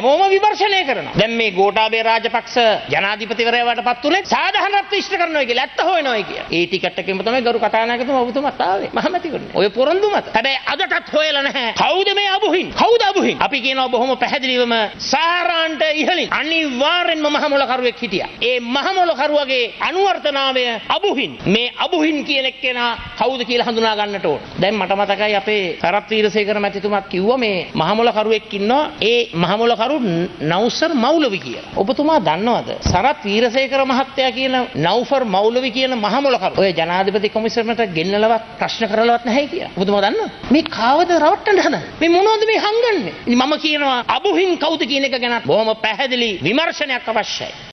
හැමෝම විමර්ශනය කරනවා. දැන් මේ ගෝඨාභය රාජපක්ෂ ජනාධිපතිවරයාට පත් උනේ සාධාරණ ප්‍රතිෂ්ඨ කරනවා කියලා ඇත්ත හොයනවා කියලා. ඒ ටිකට් එකෙම තමයි ගරු කතානායකතුමා ඔබතුමාත් ආවේ. මහමැතිවරණේ. ඔය පොරොන්දු මත. හැබැයි අදටත් හොයලා නැහැ. කවුද මේ අබුහින්? කවුද අබුහින්? අපි කියනවා බොහොම පැහැදිලිවම සාරාන්ට ඉහළින් අනිවාර්යෙන්ම මහමොලකරුවෙක් හිටියා. ඒ මහමොලකරුවගේ අනුවර්තනාවය අබුහින්. මේ අබුහින් කියන එක්කෙනා කවුද කියලා හඳුනා ගන්නට ඕන. දැන් මට මතකයි අපේ සරත් වීරසේකර මැතිතුමා කිව්වා මේ මහමොලකරුවෙක් ඉන්නවා. ඒ මහමොලකරු නෞසර් මෞලවි කියලා. ඔබතුමා දන්නවද? සරත් වීරසේකර මහත්තයා කියන නෞෆර් මෞලවි කියන මහමොලකරු ඔය ජනාධිපති කොමිසමට ගෙන්නලවත් ප්‍රශ්න කරලවත් නැහැ කියලා. ඔබතුමා දන්නවද? මේ කාවද රවට්ටන්න හදන්නේ? මේ මොනවද මේ හංගන්නේ? මම කියනවා අබුහින් කවුද කියන එක ගැන බොහොම පැහැදිලි විමර්ශනයක් අවශ්‍යයි.